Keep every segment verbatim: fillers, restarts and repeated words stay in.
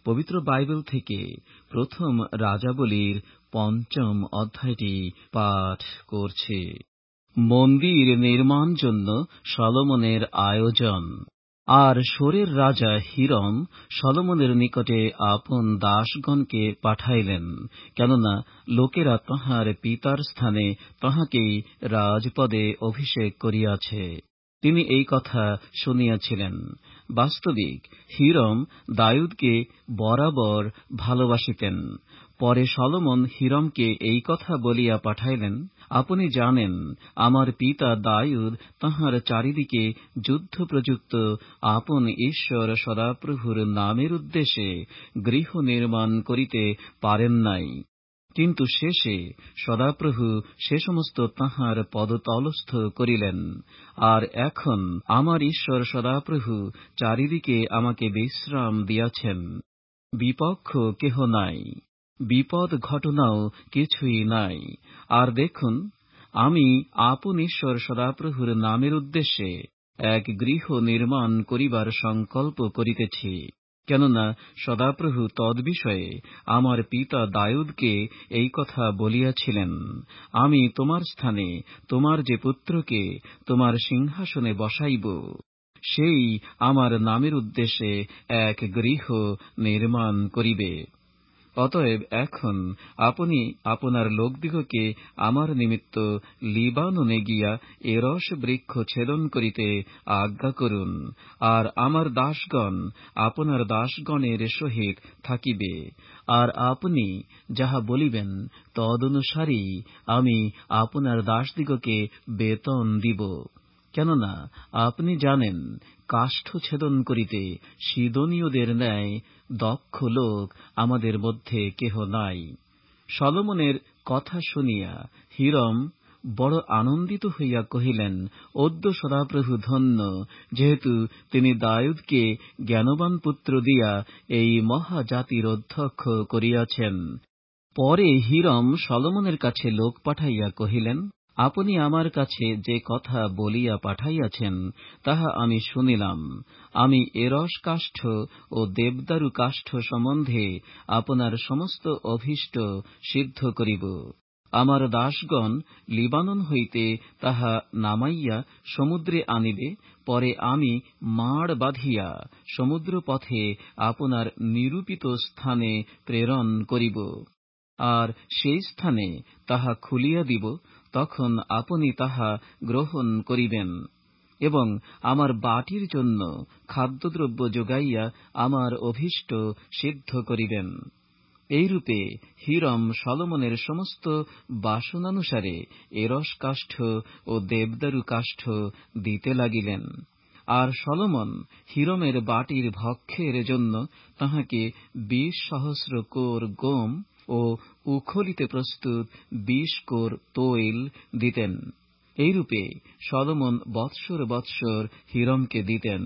পবিত্র বাইবেল থেকে প্রথম রাজাবলীর পঞ্চম অধ্যায়টি পাঠ করছি। মন্দির নির্মাণ জন্য সলোমনের আয়োজন। আর সোরের রাজা হিরম সলোমনের নিকটে আপন দাসগণকে পাঠাইলেন, কেননা লোকেরা তাঁহার পিতার স্থানে তাঁহাকেই রাজপদে অভিষেক করিয়াছে। তিনি এই কথা শুনিয়াছিলেন। বাস্তবিক হিরম দাউদকে বরাবর ভালোবাসিতেন। পরে সলোমন হিরমকে এই কথা বলিয়া পাঠাইলেন, আপনি জানেন আমার পিতা দাউদ তাঁহার চারিদিকে যুদ্ধ প্রযুক্ত আপন ঈশ্বর সদাপ্রভুর নামের উদ্দেশ্যে গৃহ নির্মাণ করিতে পারেন নাই, কিন্তু শেষে সদাপ্রভু সে সমস্ত তাঁহার পদতলস্থ করিলেন। আর এখন আমার ঈশ্বর সদাপ্রভু চারিদিকে আমাকে বিশ্রাম দিয়াছেন। বিপক্ষ কেহ নাই, বিপদ ঘটনাও কিছুই নাই। আর দেখুন, আমি আপন ঈশ্বর সদাপ্রভুর নামের উদ্দেশ্যে এক গৃহ নির্মাণ করিবার সংকল্প করিতেছি, কেননা সদাপ্রভু তদ্বিষয়ে আমার পিতা দাউদকে এই কথা বলিয়াছিলেন, আমি তোমার স্থানে তোমার যে পুত্রকে তোমার সিংহাসনে বসাইব, সেই আমার নামের উদ্দেশ্যে এক গৃহ নির্মাণ করিবে। অতএব এখন আপনি আপনার লোকদিগকে আমার নিমিত্ত লিবাননে গিয়া এরস বৃক্ষ ছেদন করিতে আজ্ঞা করুন, আর আমার দাসগণ আপনার দাসগণের সহিত থাকিবে। আর আপনি যাহা বলিবেন তদনুসারেই আমি আপনার দাসদিগকে বেতন দিব, কেননা আপনি জানেন কাষ্ঠ ছেদন করিতে সিদোনীয়দের ন্যায় দক্ষ লোক আমাদের মধ্যে কেহ নাই। সলোমনের কথা শুনিয়া হিরম বড় আনন্দিত হইয়া কহিলেন, অদ্য সদাপ্রভু ধন্য, যেহেতু তিনি দাউদকে জ্ঞানবান পুত্র দিয়া এই মহাজাতির অধ্যক্ষ করিয়াছেন। পরে হিরম সলোমনের কাছে লোক পাঠাইয়া কহিলেন, আপনি আমার কাছে যে কথা বলিয়া পাঠাইয়াছেন তাহা আমি শুনিলাম। আমি এরস কাষ্ঠ ও দেবদারু কাষ্ঠ সম্বন্ধে আপনার সমস্ত অভীষ্ট সিদ্ধ করিব। আমার দাসগণ লিবানন হইতে তাহা নামাইয়া সমুদ্রে আনিবে, পরে আমি মাড় বাঁধিয়া সমুদ্র পথে আপনার নিরূপিত স্থানে প্রেরণ করিব, আর সেই স্থানে তাহা খুলিয়া দিব, তখন আপনি তাহা গ্রহণ করিবেন এবং আমার বাটির জন্য খাদ্যদ্রব্য যোগাইয়া আমার অভীষ্ট সিদ্ধ করিবেন। এইরূপে হিরম সলোমনের সমস্ত বাসনানুসারে এরস কাষ্ঠ ও দেবদারু কাষ্ঠ দিতে লাগিলেন। আর সলোমন হিরমের বাটির ভক্ষের জন্য তাহাকে বিশ সহস্র কোর গম ও উখলিতে প্রস্তুত বিশ কোর তৈল দিতেন। এইরূপে সলোমন বৎসর বৎসর হিরমকে দিতেন।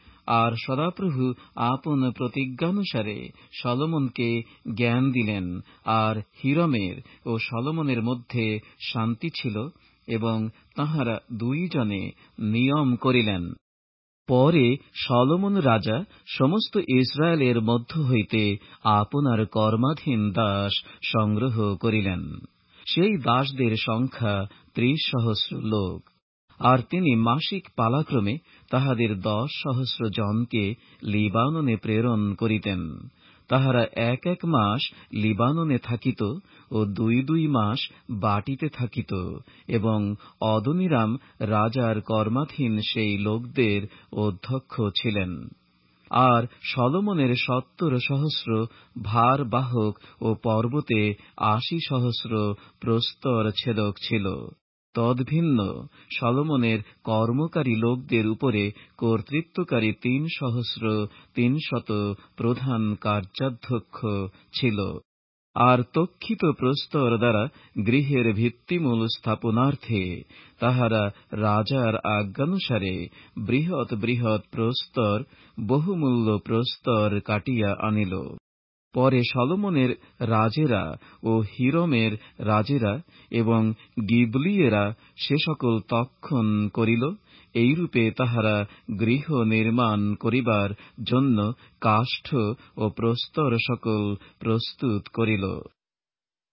আর সদাপ্রভু আপন প্রতিজ্ঞানুসারে সলোমনকে জ্ঞান দিলেন, আর হিরমের ও সলোমনের মধ্যে শান্তি ছিল, এবং তাঁহারা দুইজনে নিয়ম করিলেন। পরে সলোমন রাজা সমস্ত ইসরায়েলের মধ্য হইতে আপনার কর্মাধীন দাস সংগ্রহ করিলেন। সেই দাসদের সংখ্যা ত্রিশ সহস্র লোক। আর তিনি মাসিক পালাক্রমে তাহাদের দশ সহস্র জনকে লিবাননে প্রেরণ করিতেন। তাহারা এক এক মাস লিবাননে থাকিত ও দুই দুই মাস বাটিতে থাকিত, এবং অদোনিরাম রাজার কর্মাধীন সেই লোকদের অধ্যক্ষ ছিলেন। আর সলোমনের সত্তর সহস্র ভার বাহক ও পর্বতে আশি সহস্র প্রস্তর ছেদক ছিল। তদ্ভিন্ন সলোমনের কর্মকারী লোকদের উপরে কর্তৃত্বকারী তিন সহস্র তিনশত প্রধান কার্যাধ্যক্ষ ছিল। আর তক্ষিত প্রস্তর দ্বারা গৃহের ভিত্তিমূল স্থাপনার্থে তাহারা রাজার আজ্ঞানুসারে বৃহৎ বৃহৎ প্রস্তর বহুমূল্য প্রস্তর কাটিয়া আনিল। পরে সলোমনের রাজেরা ও হিরমের রাজেরা এবং গিবলীয়েরা সে সকল তক্ষণ করিল। এইরূপে তাহারা গৃহ নির্মাণ করিবার জন্য কাষ্ঠ ও প্রস্তর সকল প্রস্তুত করিল।